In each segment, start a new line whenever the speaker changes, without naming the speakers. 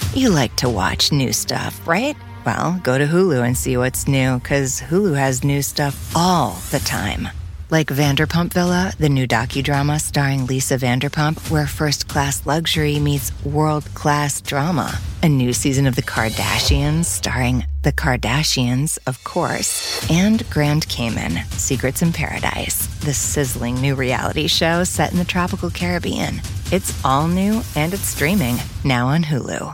You like to watch new stuff, right? Well, go to Hulu and see what's new, because Hulu has new stuff all the time. Like Vanderpump Villa, the new docudrama starring Lisa Vanderpump, where first-class luxury meets world-class drama. A new season of The Kardashians starring The Kardashians, of course. And Grand Cayman, Secrets in Paradise, the sizzling new reality show set in the tropical Caribbean. It's all new and it's streaming now on Hulu.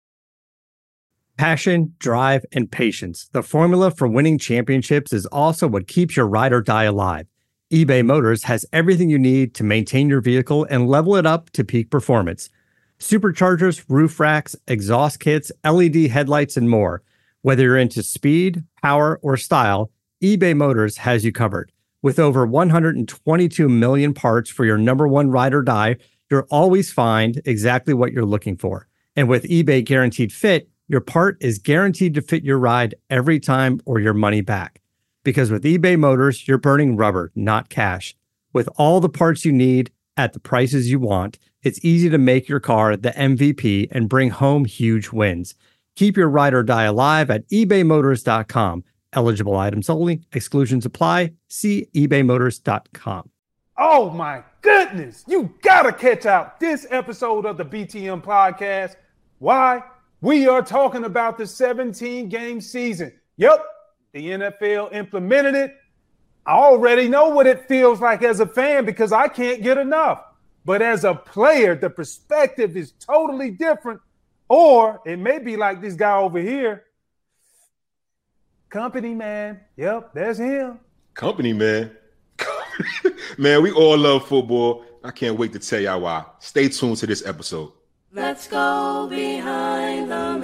Passion, drive, and patience. The formula for winning championships is also what keeps your ride or die alive. eBay Motors has everything you need to maintain your vehicle and level it up to peak performance. Superchargers, roof racks, exhaust kits, LED headlights, and more. Whether you're into speed, power, or style, eBay Motors has you covered. With over 122 million parts for your number one ride or die, you'll always find exactly what you're looking for. And with eBay Guaranteed Fit, your part is guaranteed to fit your ride every time or your money back. Because with eBay Motors, you're burning rubber, not cash. With all the parts you need at the prices you want, it's easy to make your car the MVP and bring home huge wins. Keep your ride or die alive at ebaymotors.com. Eligible items only. Exclusions apply. See ebaymotors.com.
Oh my goodness. You got to catch out this episode of the BTM podcast. Why? We are talking about the 17-game season. Yep, the NFL implemented it. I already know what it feels like as a fan because I can't get enough. But as a player, the perspective is totally different. Or it may be like this guy over here. Company man. Yep, there's him.
Company man. Man, we all love football. I can't wait to tell y'all why. Stay tuned to this episode.
Let's go behind the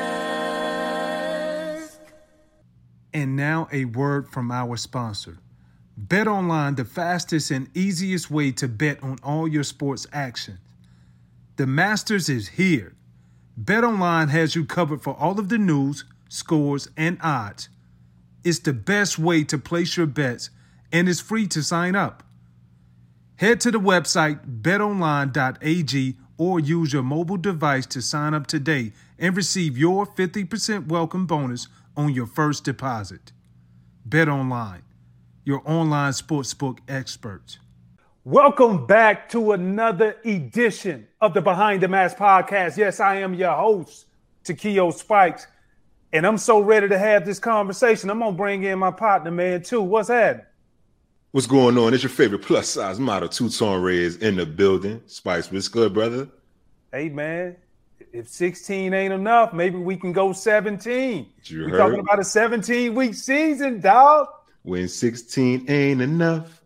mask.
And now a word from our sponsor. BetOnline, the fastest and easiest way to bet on all your sports action. The Masters is here. BetOnline has you covered for all of the news, scores, and odds. It's the best way to place your bets, and it's free to sign up. Head to the website betonline.ag or use your mobile device to sign up today and receive your 50% welcome bonus on your first deposit. BetOnline, your online sportsbook experts. Welcome back to another edition of the Behind the Mask podcast. Yes, I am your host, Takeo Spikes, and I'm so ready to have this conversation. I'm going to bring in my partner, man, too. What's happening?
What's going on? It's your favorite plus size model, Two-Tone Reyes in the building. Spice, what's good, brother?
Hey, man, if 16 ain't enough, maybe we can go 17. We're talking about a 17-week season, dog.
When 16 ain't enough.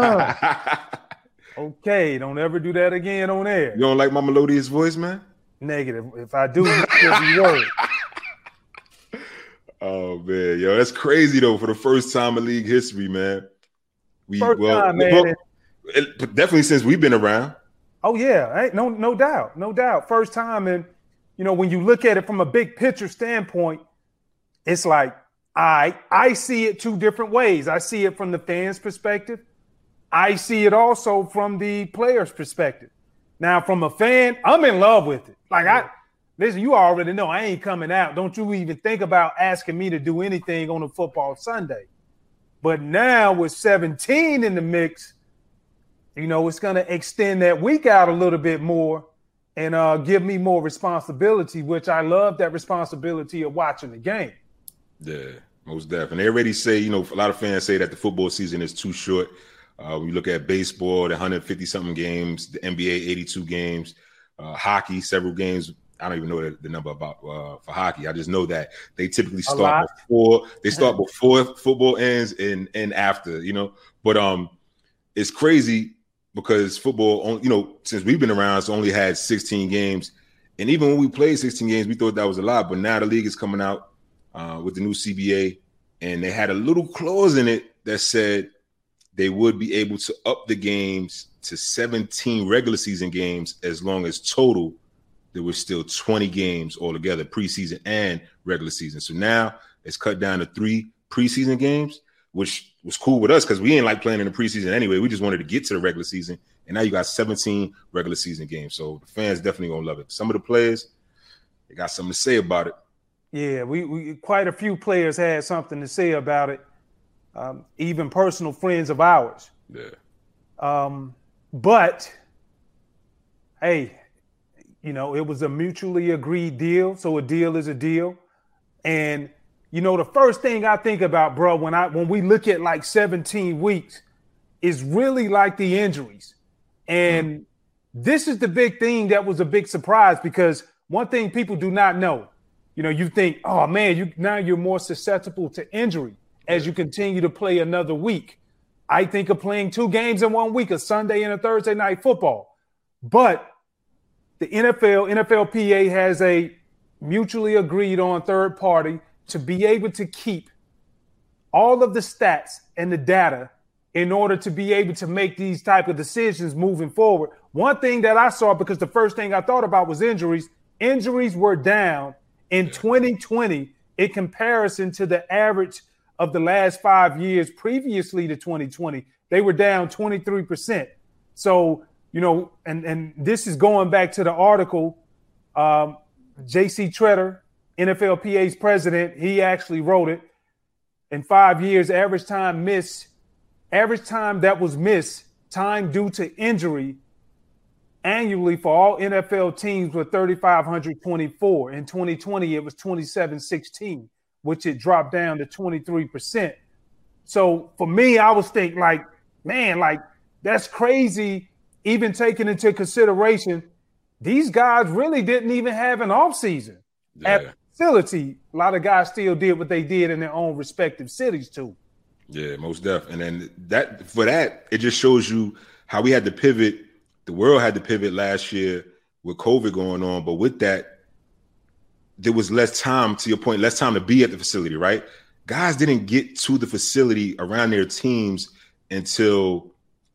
Okay, don't ever do that again on air.
You don't like my melodious voice, man?
Negative. If I do, you'll be worried.
Oh, man. Yo, that's crazy, though, for the first time in league history, man.
Time, man.
Definitely since we've been around.
Oh, yeah. No doubt. No doubt. First time. And, you know, when you look at it from a big picture standpoint, it's like, I see it two different ways. I see it from the fans' perspective. I see it also from the players' perspective. Now, from a fan, I'm in love with it. Listen, you already know I ain't coming out. Don't you even think about asking me to do anything on a football Sunday. But now with 17 in the mix, you know, it's going to extend that week out a little bit more and give me more responsibility, which I love that responsibility of watching the game.
Yeah, most definitely. They already say, you know, a lot of fans say that the football season is too short. When you look at baseball, the 150-something games, the NBA, 82 games, hockey, several games. I don't even know the number about for hockey. I just know that they typically start before football ends and after, you know. But it's crazy because football, you know, since we've been around, it's only had 16 games. And even when we played 16 games, we thought that was a lot. But now the league is coming out with the new CBA, and they had a little clause in it that said they would be able to up the games to 17 regular season games as long as total there was still 20 games altogether, preseason and regular season. So now it's cut down to 3 preseason games, which was cool with us because we ain't like playing in the preseason anyway. We just wanted to get to the regular season. And now you got 17 regular season games. So the fans definitely going to love it. Some of the players, they got something to say about it.
Yeah, we quite a few players had something to say about it, even personal friends of ours.
Yeah.
But, hey, you know, it was a mutually agreed deal, so a deal is a deal. And, you know, the first thing I think about, bro, when we look at like 17 weeks, is really like the injuries. And this is the big thing that was a big surprise, because one thing people do not know, you know, you think, oh, man, now you're more susceptible to injury as you continue to play another week. I think of playing 2 games in 1 week, a Sunday and a Thursday night football. But the NFLPA has a mutually agreed on third party to be able to keep all of the stats and the data in order to be able to make these type of decisions moving forward. One thing that I saw, because the first thing I thought about was injuries. Injuries were down in 2020 in comparison to the average of the last 5 years previously to 2020. They were down 23%. So, you know, and this is going back to the article, J.C. Tretter, NFLPA's president, he actually wrote it. In 5 years, average time that was missed, time due to injury, annually for all NFL teams were 3,524. In 2020, it was 2,716, which it dropped down to 23%. So for me, I was thinking like, man, like that's crazy. Even taking into consideration, these guys really didn't even have an offseason at the facility. A lot of guys still did what they did in their own respective cities too.
Yeah, most definitely. And then it just shows you how we had to pivot. The world had to pivot last year with COVID going on. But with that, there was less time, to your point, less time to be at the facility, right? Guys didn't get to the facility around their teams until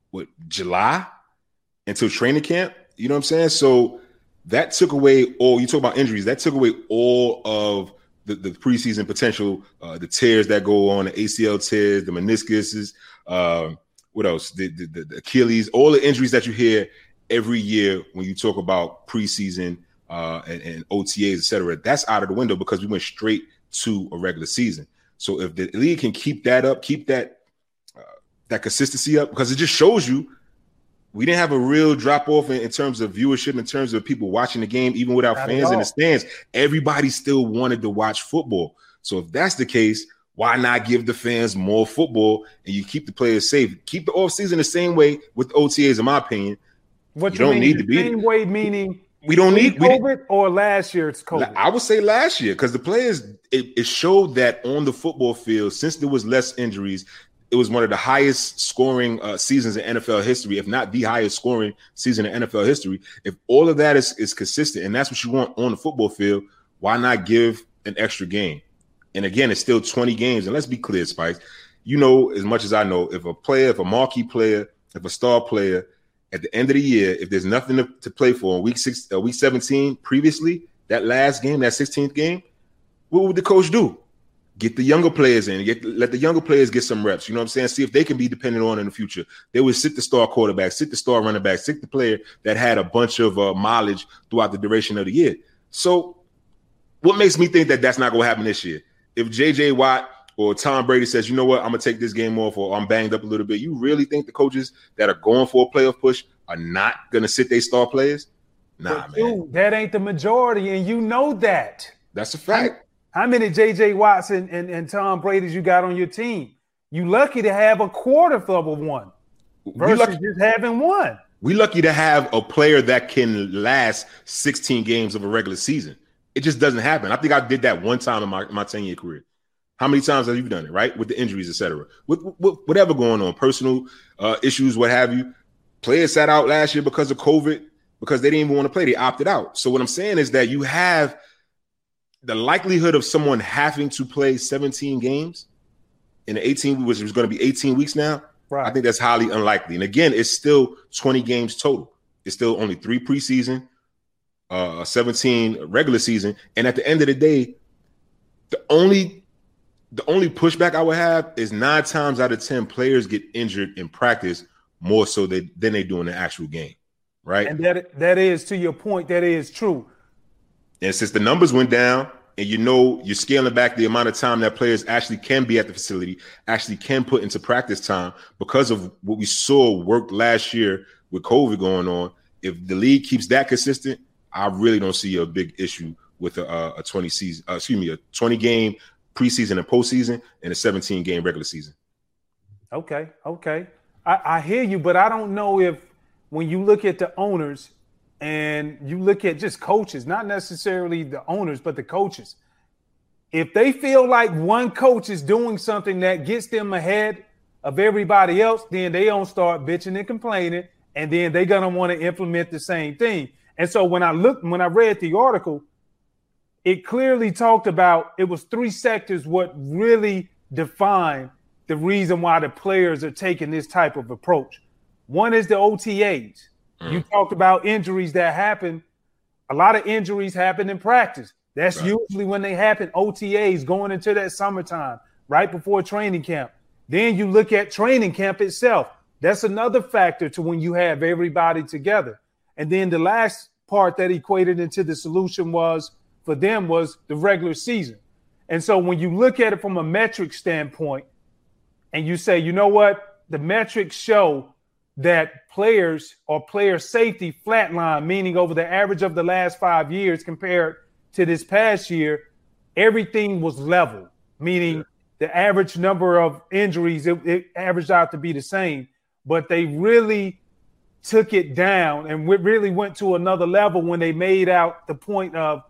July, until training camp. You know what I'm saying? So that took away you talk about injuries, that took away all of the preseason potential, the tears that go on, the ACL tears, the meniscuses, what else? The Achilles, all the injuries that you hear every year when you talk about preseason and OTAs, et cetera. That's out of the window because we went straight to a regular season. So if the league can keep that up, keep that consistency up, because it just shows you we didn't have a real drop off in terms of viewership, in terms of people watching the game, even without fans in the stands. Everybody still wanted to watch football. So if that's the case, why not give the fans more football and you keep the players safe? Keep the offseason the same way with the OTAs, in my opinion.
What you don't need to be the same way, meaning
we don't need
COVID or last year it's COVID?
I would say last year, because the players, it showed that on the football field, since there was less injuries, it was one of the highest scoring seasons in NFL history, if not the highest scoring season in NFL history. If all of that is consistent and that's what you want on the football field, why not give an extra game? And again, it's still 20 games. And let's be clear, Spice, you know as much as I know, if a marquee player, if a star player, at the end of the year, if there's nothing to play for in week 17 previously, that last game, that 16th game, what would the coach do? Get the younger players in, let the younger players get some reps. You know what I'm saying? See if they can be dependent on in the future. They would sit the star quarterback, sit the star running back, sit the player that had a bunch of mileage throughout the duration of the year. So what makes me think that that's not going to happen this year? If J.J. Watt or Tom Brady says, you know what, I'm going to take this game off, or I'm banged up a little bit, you really think the coaches that are going for a playoff push are not going to sit their star players? Nah,
but
man.
Dude, that ain't the majority, and you know that.
That's a fact.
How many J.J. Watts and Tom Brady's you got on your team? You lucky to have a quarter of one versus just having one.
We lucky to have a player that can last 16 games of a regular season. It just doesn't happen. I think I did that one time in my 10-year career. How many times have you done it, right? With the injuries, et cetera. With whatever going on, personal issues, what have you. Players sat out last year because of COVID, because they didn't even want to play. They opted out. So what I'm saying is that you have the likelihood of someone having to play 17 games in the 18, which is going to be 18 weeks now. Right. I think that's highly unlikely. And again, it's still 20 games total. It's still only 3 preseason, 17 regular season. And at the end of the day, the only pushback I would have is 9 times out of 10 players get injured in practice more so than they do in the actual game. Right.
And that is, to your point, that is true.
And since the numbers went down, and you're scaling back the amount of time that players actually can be at the facility, actually can put into practice time because of what we saw worked last year with COVID going on. If the league keeps that consistent, I really don't see a big issue with a 20 game preseason and postseason and a 17 game regular season.
Okay. I hear you, but I don't know if when you look at the owners and you look at just coaches, not necessarily the owners, but the coaches, if they feel like one coach is doing something that gets them ahead of everybody else, then they don't start bitching and complaining, and then they're going to want to implement the same thing. And so when I read the article, it clearly talked about it was 3 sectors what really define the reason why the players are taking this type of approach. One is the OTAs. You talked about injuries that happen. A lot of injuries happen in practice. That's right. Usually when they happen, OTAs going into that summertime, right before training camp. Then you look at training camp itself. That's another factor to when you have everybody together. And then the last part that equated into the solution for them was the regular season. And so when you look at it from a metric standpoint and you say, you know what, the metrics show that players or player safety flatline, meaning over the average of the last 5 years compared to this past year, everything was level, meaning the average number of injuries, it averaged out to be the same, but they really took it down and really went to another level when they made out the point of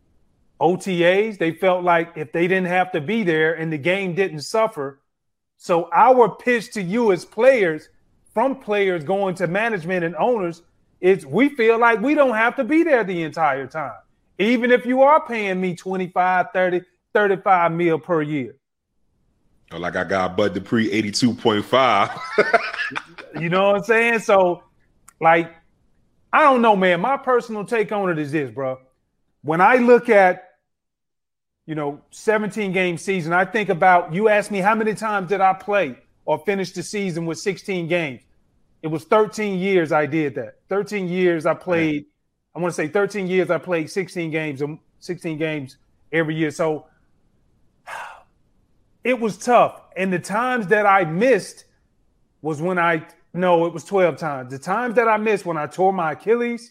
OTAs. They felt like if they didn't have to be there and the game didn't suffer. So our pitch to you as players, from players going to management and owners, is we feel like we don't have to be there the entire time. Even if you are paying me 25, 30, 35 mil per year.
Like I got Bud Dupree 82.5.
You know what I'm saying? So, like, I don't know, man. My personal take on it is this, bro. When I look at, 17-game season, I think about, you asked me how many times did I play or finish the season with 16 games. It was 13 years I did that. 13 years I played. I want to say 13 years I played 16 games every year. So it was tough. And the times that I missed was when it was 12 times. The times that I missed when I tore my Achilles,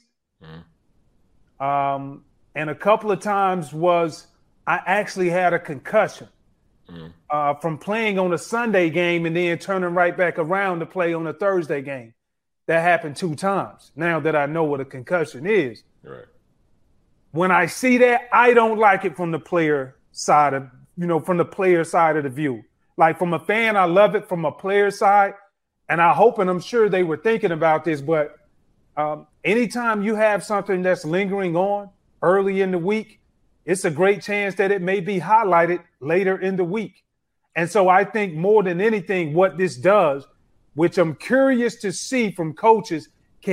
and a couple of times was I actually had a concussion from playing on a Sunday game and then turning right back around to play on a Thursday game. That happened 2 times. Now that I know what a concussion is.
Right.
When I see that, I don't like it from the player side of, from the player side of the view. Like from a fan, I love it from a player side. And I hope, and I'm sure they were thinking about this, but anytime you have something that's lingering on early in the week, it's a great chance that it may be highlighted later in the week. And so I think more than anything, what this does, which I'm curious to see from coaches,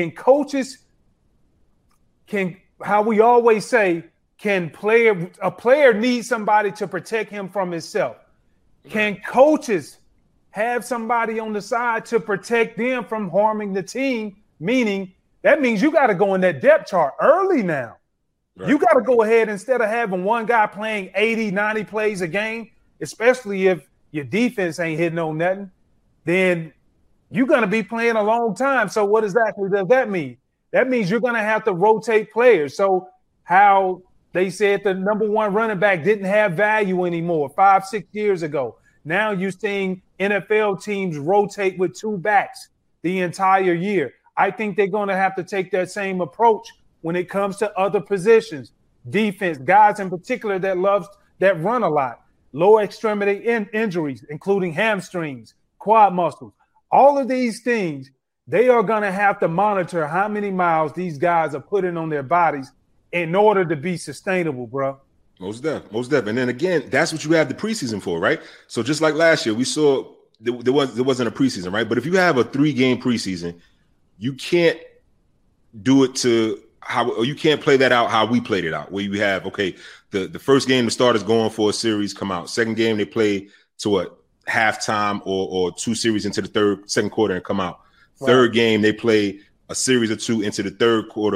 how we always say, a player needs somebody to protect him from himself. Can coaches have somebody on the side to protect them from harming the team? Meaning that means you got to go in that depth chart early now. Right. You got to go ahead, instead of having one guy playing 80, 90 plays a game, especially if your defense ain't hitting on nothing, then you're going to be playing a long time. So what exactly does that mean? That means you're going to have to rotate players. So how they said the number one running back didn't have value anymore 5-6 years ago. Now you're seeing NFL teams rotate with 2 backs the entire year. I think they're going to have to take that same approach when it comes to other positions, defense, guys in particular that run a lot, lower extremity injuries, including hamstrings, quad muscles. All of these things, they are going to have to monitor how many miles these guys are putting on their bodies in order to be sustainable, bro.
Most definitely. And then again, that's what you have the preseason for, right? So just like last year, we saw there wasn't a preseason, right? But if you have a 3-game preseason, you can't do it you can't play that out how we played it out, where you have, the first game the starters going for a series come out. Second game they play to halftime or 2 series into the second quarter and come out. Right. Third game they play a series or 2 into the third quarter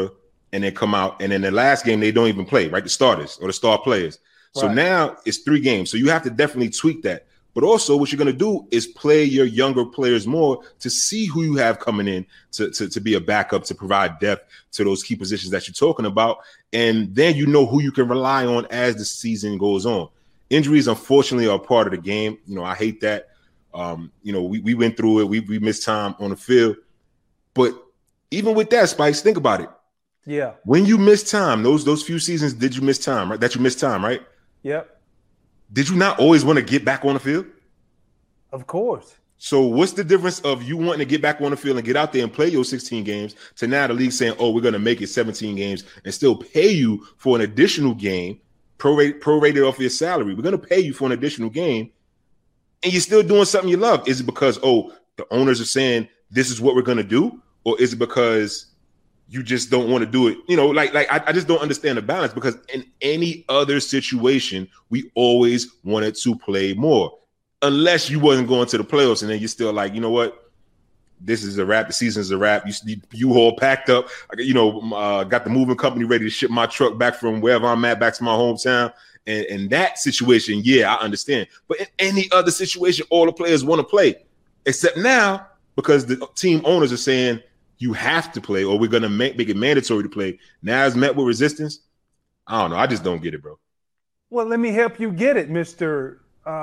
and then come out, and then the last game they don't even play, right? The starters or the star players. So now it's 3 games. So you have to definitely tweak that. But also what you're going to do is play your younger players more to see who you have coming in to be a backup, to provide depth to those key positions that you're talking about. And then you know who you can rely on as the season goes on. Injuries, unfortunately, are part of the game. I hate that. We went through it. We missed time on the field. But even with that, Spice, think about it.
Yeah. When
you miss time, those few seasons, did you miss time, right? That you missed time, right?
Yep.
Did you not always want to get back on the field?
Of course.
So what's the difference of you wanting to get back on the field and get out there and play your 16 games to now the league saying, oh, we're going to make it 17 games and still pay you for an additional game, prorated off your salary. We're going to pay you for an additional game, and you're still doing something you love. Is it because, the owners are saying this is what we're going to do? Or is it because you just don't want to do it? I just don't understand the balance, because in any other situation, we always wanted to play more. Unless you wasn't going to the playoffs, and then you're still like, you know what? This is a wrap. The season's a wrap. You all packed up. Got the moving company ready to ship my truck back from wherever I'm at back to my hometown. And in that situation, yeah, I understand. But in any other situation, all the players want to play, except now because the team owners are saying you have to play, or we're going to make it mandatory to play. Now it's met with resistance. I don't know. I just don't get it, bro.
Well, let me help you get it, Mr.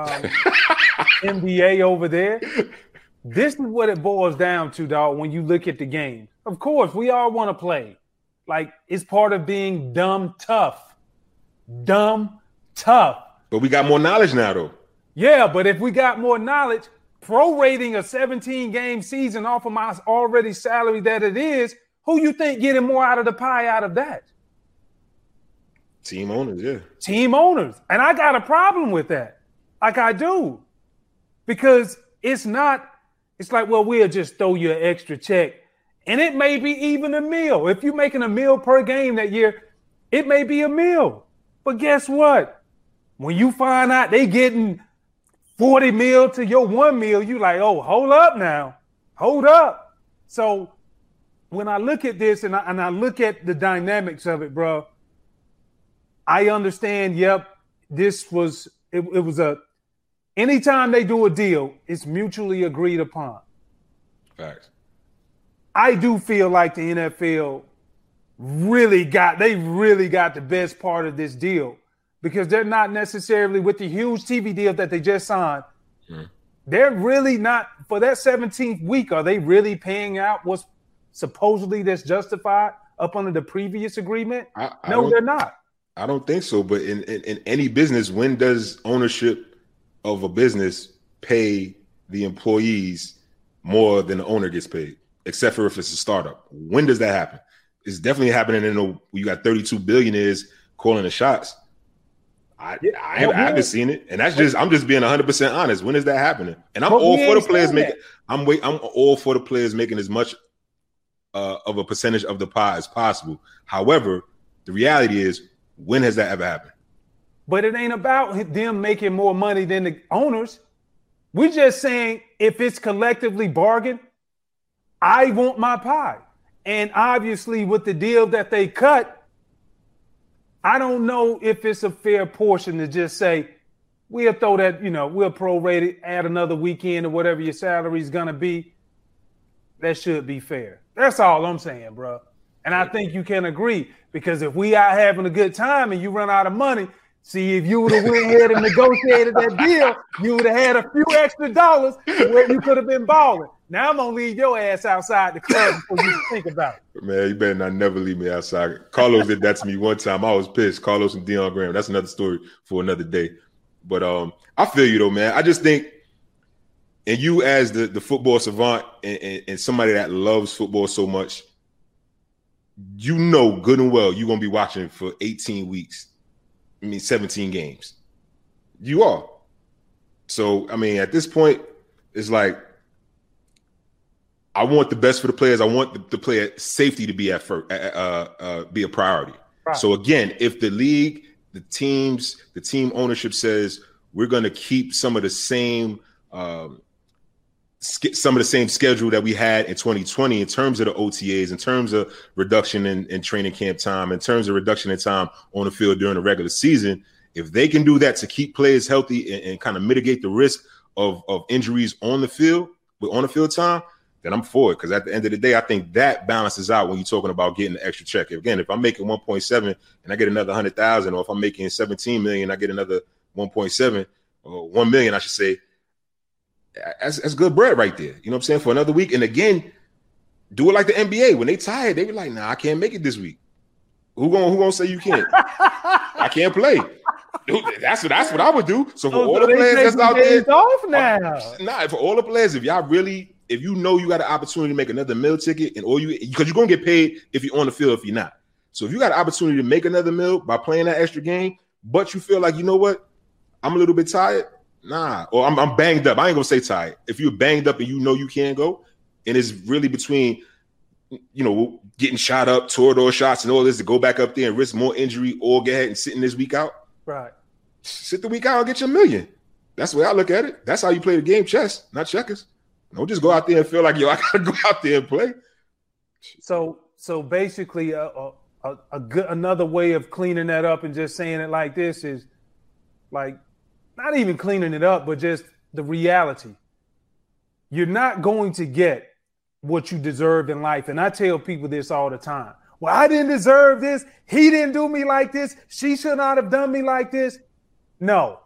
NBA over there. This is what it boils down to, dog, when you look at the game. Of course, we all want to play. Like, it's part of being dumb tough. Dumb tough.
But we got more knowledge now, though.
Yeah, but if we got more knowledge, prorating a 17-game season off of my already salary that it is, who you think getting more out of the pie out of that?
Team owners, yeah.
Team owners. And I got a problem with that. Like I do. Because it's like, well, we'll just throw you an extra check. And it may be even a meal. If you're making a meal per game that year, it may be a meal. But guess what? When you find out they getting 40 meal to your 1 meal, you like, oh, hold up now. Hold up. So when I look at this and I look at the dynamics of it, bro, I understand, yep, this was – it was anytime they do a deal, it's mutually agreed upon.
Facts.
I do feel like the NFL really got the best part of this deal, because they're not necessarily with the huge TV deal that they just signed. They're really not, for that 17th week, are they really paying out what's supposedly that's justified up under the previous agreement? No, they're not.
I don't think so. But in any business, when does ownership of a business pay the employees more than the owner gets paid? Except for if it's a startup. When does that happen? It's definitely happening you got 32 billionaires calling the shots. I haven't seen it, and I'm just being 100% honest. When is that happening? And I'm all for the players making. I'm all for the players making as much of a percentage of the pie as possible. However, the reality is, when has that ever happened?
But it ain't about them making more money than the owners. We're just saying, if it's collectively bargained, I want my pie. And obviously, with the deal that they cut, I don't know if it's a fair portion to just say, we'll throw that, we'll prorate it, add another weekend or whatever your salary is going to be. That should be fair. That's all I'm saying, bro. And I think you can agree, because if we are having a good time and you run out of money, see, if you would have went ahead and negotiated that deal, you would have had a few extra dollars where you could have been balling. Now I'm going to leave your ass outside the club before you think about it.
Man, you better not never leave me outside. Carlos did that to me one time. I was pissed. Carlos and Deion Graham. That's another story for another day. But I feel you, though, man. I just think, and you as the football savant and somebody that loves football so much, you know good and well you're going to be watching for 18 weeks. 17 games. You are. So, at this point, it's like, I want the best for the players. I want the player safety to be at first, be a priority. Right. So again, if the league, the team ownership says we're going to keep some of the same some of the same schedule that we had in 2020 in terms of the OTAs, in terms of reduction in training camp time, in terms of reduction in time on the field during the regular season. If they can do that to keep players healthy and kind of mitigate the risk of injuries on the field, with on the field time, then I'm for it. Because at the end of the day, I think that balances out when you're talking about getting the extra check. Again, if I'm making 1.7 and I get another 100,000, or if I'm making 17 million, I get another 1.7 or 1 million, I should say. That's good bread right there. You know what I'm saying? For another week. And again, do it like the NBA. When they tired, they be like, nah, I can't make it this week. Who gonna say you can't? I can't play. Dude, that's what I would do. So for all the players that's out there,
off now.
For all the players, if you know you got an opportunity to make another meal ticket, and because you're gonna get paid if you're on the field, if you're not. So if you got an opportunity to make another meal by playing that extra game, but you feel like, you know what, I'm a little bit tired, or I'm banged up. I ain't gonna say tired. If you're banged up and you know you can't go, and it's really between, you know, getting shot up, Torador shots, and all this to go back up there and risk more injury, or go ahead and sit in this week out.
Right.
Sit the week out and get your million. That's the way I look at it. That's how you play the game, chess, not checkers. Don't just go out there and feel like, yo, I gotta go out there and play.
So basically, another way of cleaning that up and just saying it like this is, like, not even cleaning it up, but just the reality. You're not going to get what you deserve in life. And I tell people this all the time. Well, I didn't deserve this. He didn't do me like this. She should not have done me like this. No.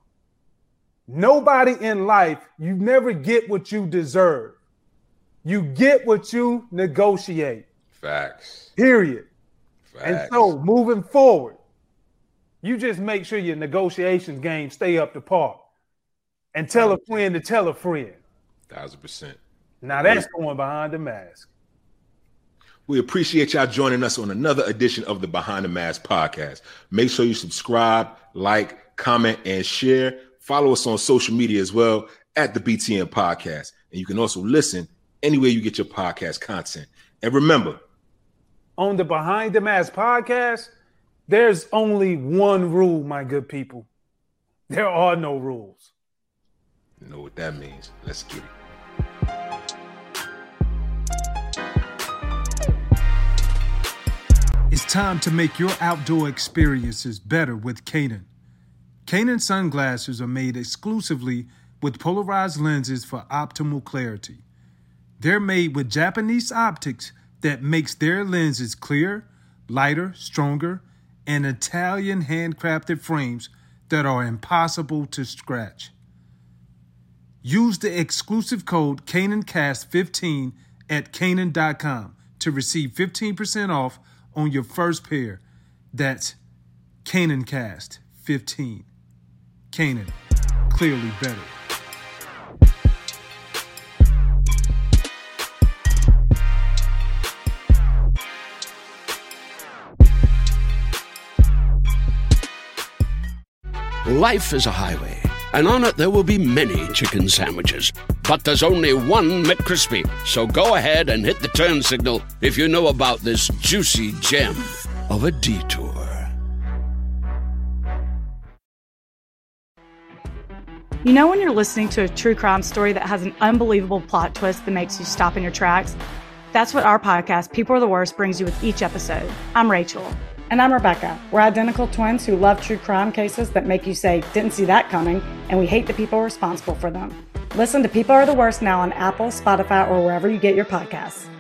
Nobody in life, you never get what you deserve. You get what you negotiate.
Facts.
Period.
Facts.
And so moving forward, you just make sure your negotiations game stay up to par. And tell a friend to tell a friend.
1,000%.
Now that's going behind the mask.
We appreciate y'all joining us on another edition of the Behind the Mask podcast. Make sure you subscribe, like, comment, and share. Follow us on social media as well at the BTN Podcast. And you can also listen anywhere you get your podcast content. And remember,
on the Behind the Mask podcast, there's only one rule, my good people. There are no rules.
You know what that means. Let's get it.
It's time to make your outdoor experiences better with Kaenon. Kaenon sunglasses are made exclusively with polarized lenses for optimal clarity. They're made with Japanese optics that makes their lenses clear, lighter, stronger, and Italian handcrafted frames that are impossible to scratch. Use the exclusive code KaenonCast15 at Kaenon.com to receive 15% off on your first pair. That's KaenonCast15. Kaenon, clearly better.
Life is a highway, and on it there will be many chicken sandwiches. But there's only one McCrispy. So go ahead and hit the turn signal if you know about this juicy gem of a detour.
You know when you're listening to a true crime story that has an unbelievable plot twist that makes you stop in your tracks? That's what our podcast, People Are the Worst, brings you with each episode. I'm Rachel.
And I'm Rebecca. We're identical twins who love true crime cases that make you say, didn't see that coming, and we hate the people responsible for them. Listen to People Are the Worst now on Apple, Spotify, or wherever you get your podcasts.